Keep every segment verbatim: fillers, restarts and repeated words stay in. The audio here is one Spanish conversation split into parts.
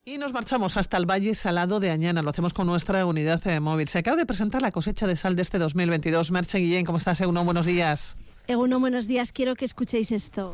Y nos marchamos hasta el Valle Salado de Añana. Lo hacemos con nuestra unidad eh, móvil. Se acaba de presentar la cosecha de sal de este dos mil veintidós. Merche Guillén, ¿cómo estás, Egunon? Buenos días. Egunon, buenos días. Quiero que escuchéis esto.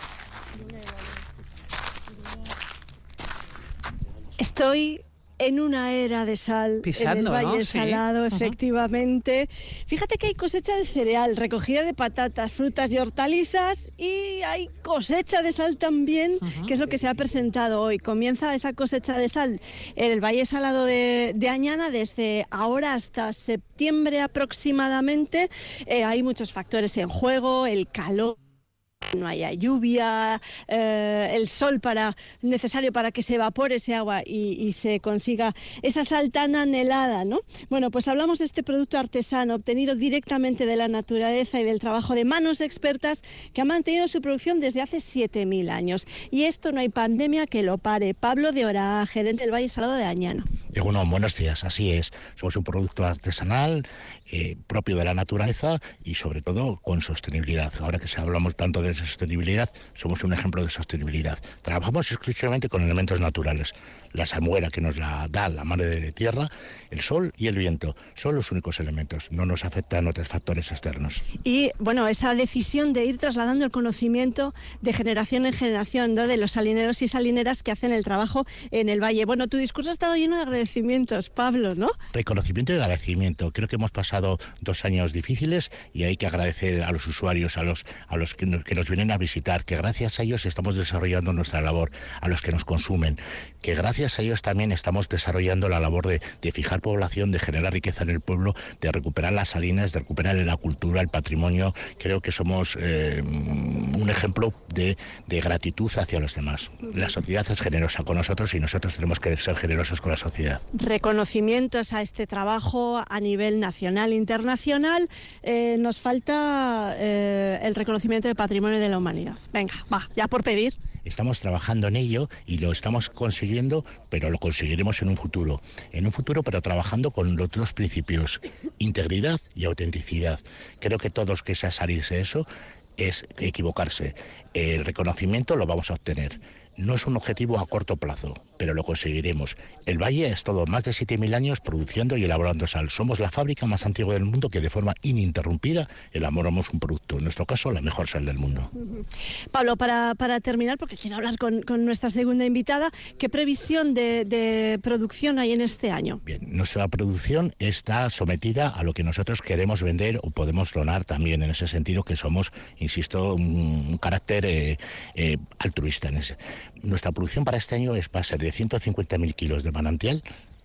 Estoy en una era de sal. Pisando, en el Valle ¿no? Salado, sí. efectivamente. Uh-huh. Fíjate que hay cosecha de cereal, recogida de patatas, frutas y hortalizas, y hay cosecha de sal también, uh-huh. que es lo que se ha presentado hoy. Comienza esa cosecha de sal en el Valle Salado de, de Añana desde ahora hasta septiembre aproximadamente. Eh, hay muchos factores en juego, el calor, no haya lluvia, eh, el sol para necesario para que se evapore ese agua y, y se consiga esa sal tan anhelada, ¿no? Bueno, pues hablamos de este producto artesano obtenido directamente de la naturaleza y del trabajo de manos expertas que han mantenido su producción desde hace siete mil años. Y esto no hay pandemia que lo pare. Pablo de Orá, gerente del Valle Salado de Añana. Bueno, buenos días, así es. Somos un producto artesanal eh, propio de la naturaleza y sobre todo con sostenibilidad. Ahora que hablamos tanto de sostenibilidad, somos un ejemplo de sostenibilidad. Trabajamos exclusivamente con elementos naturales. La salmuera que nos la da la madre tierra, el sol y el viento. Son los únicos elementos, no nos afectan otros factores externos. Y bueno, esa decisión de ir trasladando el conocimiento de generación en generación, ¿no?, de los salineros y salineras que hacen el trabajo en el valle. Bueno, tu discurso ha estado lleno de agradecimientos, Pablo, ¿no? Reconocimiento y agradecimiento. Creo que hemos pasado dos años difíciles y hay que agradecer a los usuarios, a los, a los que, nos, que nos vienen a visitar, que gracias a ellos estamos desarrollando nuestra labor, a los que nos consumen, que gracias Gracias a ellos también estamos desarrollando la labor de, de fijar población, de generar riqueza en el pueblo, de recuperar las salinas, de recuperar la cultura, el patrimonio. Creo que somos eh, un ejemplo de, de gratitud hacia los demás. La sociedad es generosa con nosotros y nosotros tenemos que ser generosos con la sociedad. Reconocimientos a este trabajo a nivel nacional e internacional. Eh, nos falta eh, el reconocimiento de patrimonio de la humanidad. Venga, va, ya por pedir. Estamos trabajando en ello y lo estamos consiguiendo, pero lo conseguiremos en un futuro. En un futuro, pero trabajando con los dos principios, integridad y autenticidad. Creo que todos que se salirse eso es equivocarse. El reconocimiento lo vamos a obtener. No es un objetivo a corto plazo, pero lo conseguiremos. El Valle es todo más de siete mil años produciendo y elaborando sal. Somos la fábrica más antigua del mundo que de forma ininterrumpida elaboramos un producto. En nuestro caso, la mejor sal del mundo. Uh-huh. Pablo, para, para terminar, porque quiero hablar con, con nuestra segunda invitada, ¿qué previsión de, de producción hay en este año? Bien, nuestra producción está sometida a lo que nosotros queremos vender o podemos donar también, en ese sentido que somos, insisto, un, un carácter eh, eh, altruista en ese. Nuestra producción para este año es, va a ser de ciento cincuenta mil kilos de manantial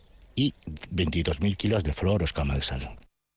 y veintidós mil kilos de flor o escama de sal.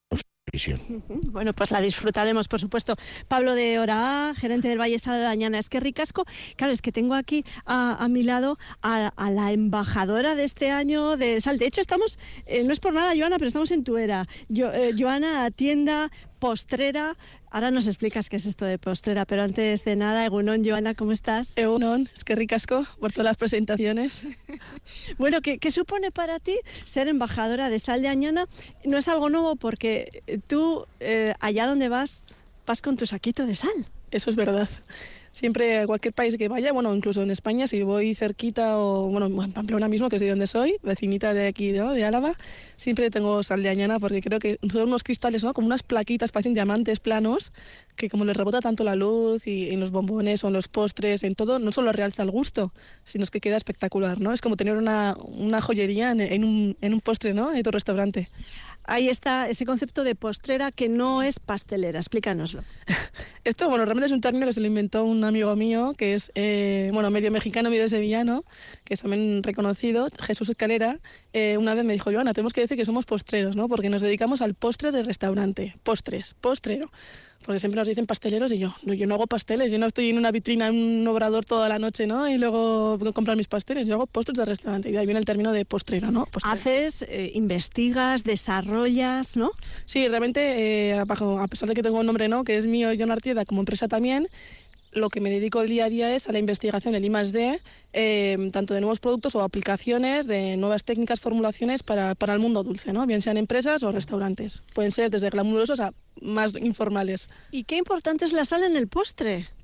Bueno, pues la disfrutaremos, por supuesto. Pablo de Orá, gerente del Valle Salado de Añana. Es que ricasco. Claro, es que tengo aquí a, a mi lado a, a la embajadora de este año de sal. De hecho, estamos, eh, no es por nada, Joana, pero estamos en tu era. Yo, eh, Joana, tienda postrera. Ahora nos explicas qué es esto de postrera, pero antes de nada, Egunon, Joana, ¿cómo estás? Egunon, es que ricasco por todas las presentaciones. Bueno, ¿qué, ¿qué supone para ti ser embajadora de Sal de Añana? No es algo nuevo porque tú, eh, allá donde vas, vas con tu saquito de sal. Eso es verdad. Siempre a cualquier país que vaya, bueno, incluso en España, si voy cerquita o, bueno, en Pamplona mismo, que es de donde soy, vecinita de aquí, ¿no?, de Álava, siempre tengo sal de Añana porque creo que son unos cristales, ¿no?, como unas plaquitas, parecen diamantes planos, que como les rebota tanto la luz y en los bombones o en los postres, en todo, no solo realza el gusto, sino es que queda espectacular, ¿no? Es como tener una, una joyería en, en, un, en un postre, ¿no?, en tu restaurante. Ahí está ese concepto de postrera que no es pastelera. Explícanoslo. Esto, bueno, realmente es un término que se lo inventó un amigo mío, que es, eh, bueno, medio mexicano, medio sevillano, que es también reconocido, Jesús Escalera. Eh, una vez me dijo, Joana, tenemos que decir que somos postreros, ¿no?, porque nos dedicamos al postre de restaurante. Postres, postrero. Porque siempre nos dicen pasteleros y yo, no, yo no hago pasteles, yo no estoy en una vitrina, en un obrador toda la noche, ¿no?, y luego voy a comprar mis pasteles, yo hago postres de restaurante, y de ahí viene el término de postrero, ¿no? Postrero. Haces, eh, investigas, desarrollas, ¿no? Sí, realmente, eh, a pesar de que tengo un nombre, ¿no?, que es mío, Jon Artieda, como empresa también, lo que me dedico el día a día es a la investigación, el I más D, eh, tanto de nuevos productos o aplicaciones, de nuevas técnicas, formulaciones para, para el mundo dulce, ¿no?, bien sean empresas o restaurantes. Pueden ser desde glamurosos a más informales. ¿Y qué importante es la sal en el postre?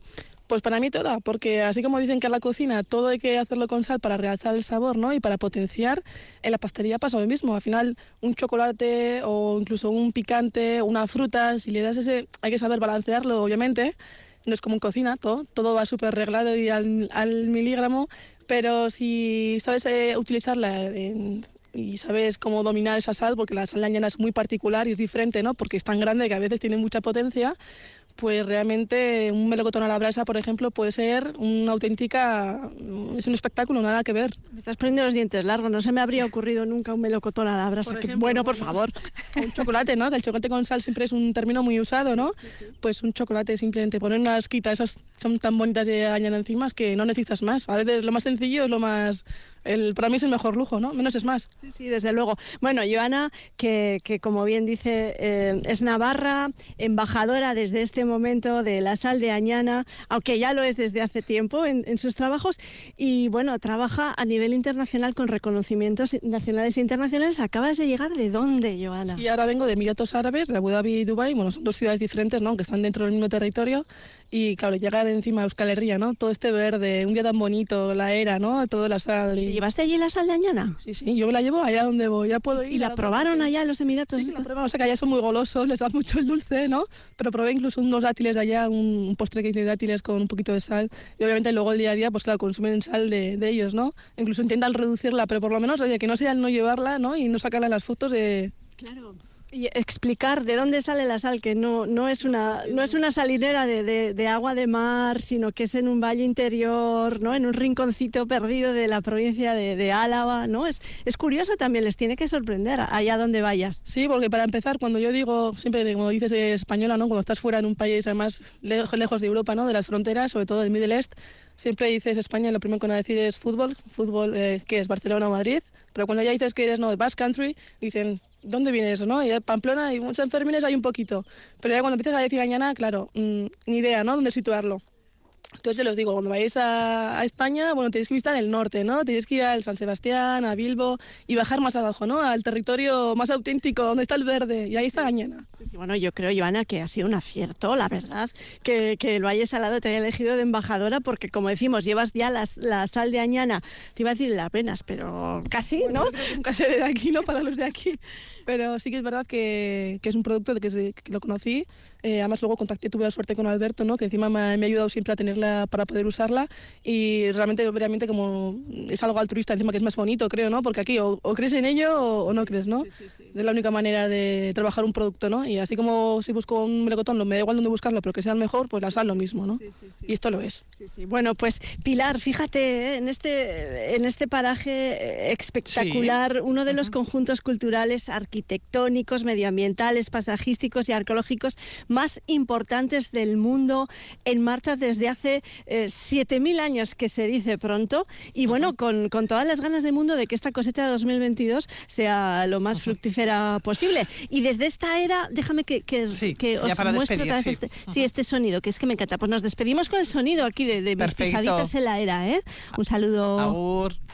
Pues para mí toda, porque así como dicen que en la cocina todo hay que hacerlo con sal para realzar el sabor, ¿no? Y para potenciar, en la pastelería pasa lo mismo. Al final, un chocolate o incluso un picante, una fruta, si le das ese, hay que saber balancearlo, obviamente. No es como en cocina, todo, todo va súper reglado y al, al miligramo, pero si sabes eh, utilizarla en, y sabes cómo dominar esa sal, porque la sal de añana es muy particular y es diferente, ¿no? Porque es tan grande que a veces tiene mucha potencia, pues realmente un melocotón a la brasa, por ejemplo, puede ser una auténtica... es un espectáculo, nada que ver. Me estás poniendo los dientes largos, no se me habría ocurrido nunca un melocotón a la brasa. Por Que, ejemplo, bueno, por bueno, favor. Un chocolate, ¿no? Que el chocolate con sal siempre es un término muy usado, ¿no? Pues un chocolate, simplemente poner una asquita, esas son tan bonitas de añana encima que no necesitas más. A veces lo más sencillo es lo más... El, para mí es el mejor lujo, ¿no? Menos es más. Sí, sí, desde luego. Bueno, Joana, que, que como bien dice, eh, es navarra, embajadora desde este momento de la sal de Añana, aunque ya lo es desde hace tiempo en, en sus trabajos, y bueno, trabaja a nivel internacional con reconocimientos nacionales e internacionales. ¿Acabas de llegar de dónde, Joana? Y ahora vengo de Emiratos Árabes, de Abu Dhabi y Dubái. Bueno, son dos ciudades diferentes, ¿no? Que están dentro del mismo territorio. Y claro, llegar encima a Euskal Herria, ¿no? Todo este verde, un día tan bonito, la era, ¿no? Toda la sal. Y... ¿Llevaste allí la sal de Añana? Sí, sí, yo me la llevo allá donde voy, ya puedo ir. ¿Y la probaron allá en los Emiratos? Sí, sí, la probaron, o sea que allá son muy golosos, les da mucho el dulce, ¿no? Pero probé incluso unos dátiles de allá, un, un postre que tiene dátiles con un poquito de sal. Y obviamente luego el día a día, pues claro, consumen sal de, de ellos, ¿no? Incluso intentan reducirla, pero por lo menos, oye, que no sea el no llevarla, ¿no? Y no sacarla en las fotos de... Claro. Y explicar de dónde sale la sal, que no, no, es, una, no es una salinera de, de, de agua de mar, sino que es en un valle interior, ¿no? En un rinconcito perdido de la provincia de, de Álava, ¿no? Es, es curioso también, les tiene que sorprender allá donde vayas. Sí, porque para empezar, cuando yo digo, siempre como dices eh, española, ¿no? Cuando estás fuera en un país además lejos, lejos de Europa, ¿no? De las fronteras, sobre todo del Middle East, siempre dices España y lo primero que van a decir es fútbol, fútbol eh, que es Barcelona o Madrid, pero cuando ya dices que eres no de Basque Country, dicen... ¿Dónde viene eso, no? Y en Pamplona y muchos Sanfermines hay un poquito. Pero ya cuando empiezas a decir Añana, claro, mmm, ni idea, ¿no? ¿Dónde situarlo? Entonces yo les digo, cuando vayáis a, a España, bueno, tenéis que visitar el norte, ¿no? Tenéis que ir al San Sebastián, a Bilbo y bajar más abajo, ¿no? Al territorio más auténtico, donde está el verde, y ahí está Añana. Sí, sí, bueno, yo creo, Joana, que ha sido un acierto, la verdad, que, que el Valle Salado te haya elegido de embajadora, porque como decimos, llevas ya las, la sal de Añana, te iba a decir las venas, pero casi, bueno, ¿no? Creo que nunca se ve de aquí, ¿no? Para los de aquí. Pero sí que es verdad que, que es un producto de que, se, que lo conocí. Eh, además luego contacté, tuve la suerte con Alberto, ¿no? Que encima me, me ha ayudado siempre a tenerla para poder usarla y realmente, realmente como es algo altruista, encima que es más bonito, creo, ¿no? Porque aquí o, o crees en ello o, o no crees, ¿no? Sí, sí, sí. Es la única manera de trabajar un producto, ¿no? Y así como si busco un melocotón, me da igual dónde buscarlo, pero que sea el mejor, pues la sal lo mismo, ¿no? Sí, sí, sí. Y esto lo es. Sí, sí. Bueno, pues Pilar, fíjate, en este, en este paraje espectacular, sí. uno de los uh-huh. conjuntos culturales arquitectónicos, medioambientales, paisajísticos y arqueológicos más importantes del mundo, en marcha desde hace eh, siete mil años, que se dice pronto, y bueno, con, con todas las ganas del mundo de que esta cosecha de dos mil veintidós sea lo más fructífera posible. Y desde esta era, déjame que, que, sí, que os muestre otra vez sí. Este, sí, este sonido, que es que me encanta. Pues nos despedimos con el sonido aquí de, de mis pisaditas en la era, ¿eh? Un saludo. Agur.